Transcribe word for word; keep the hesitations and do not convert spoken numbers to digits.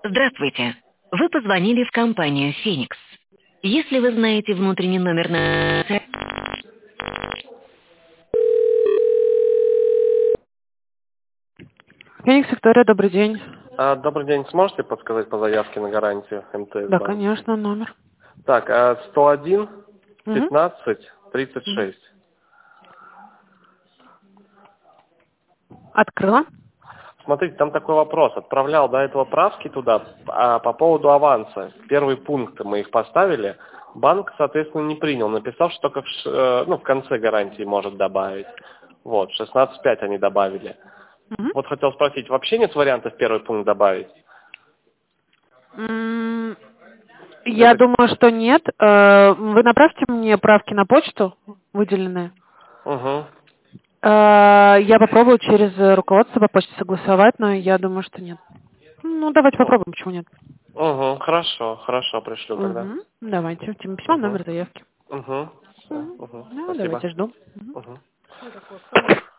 Здравствуйте. Вы позвонили в компанию «Феникс». Если вы знаете внутренний номер на... Феникс, Виктория, добрый день. А, добрый день. Сможете подсказать по заявке на гарантию МТС Да, банк? конечно, номер. Так, а, сто один Угу. пятнадцать тридцать Угу. шесть. Открыла. Смотрите, там такой вопрос. Отправлял до этого правки туда а, по поводу аванса. Первый пункт мы их поставили. Банк, соответственно, не принял. Написал, что только в, ш- э, ну, в конце гарантии может добавить. Вот, шестнадцать пять они добавили. Угу. Вот хотел спросить, вообще нет вариантов первый пункт добавить? М, Я Это... думаю, что нет. Э, Вы направьте мне правки на почту выделенные. Угу. Э, Я попробую через руководство по почте согласовать, но я думаю, что нет. Ну, давайте попробуем, почему нет. Угу, хорошо, хорошо, пришлю тогда. Угу. Давайте. Тема письма, Угу. номер заявки. Угу. Все. Угу. Угу. Ну, Спасибо. давайте, жду. Мгм. Угу.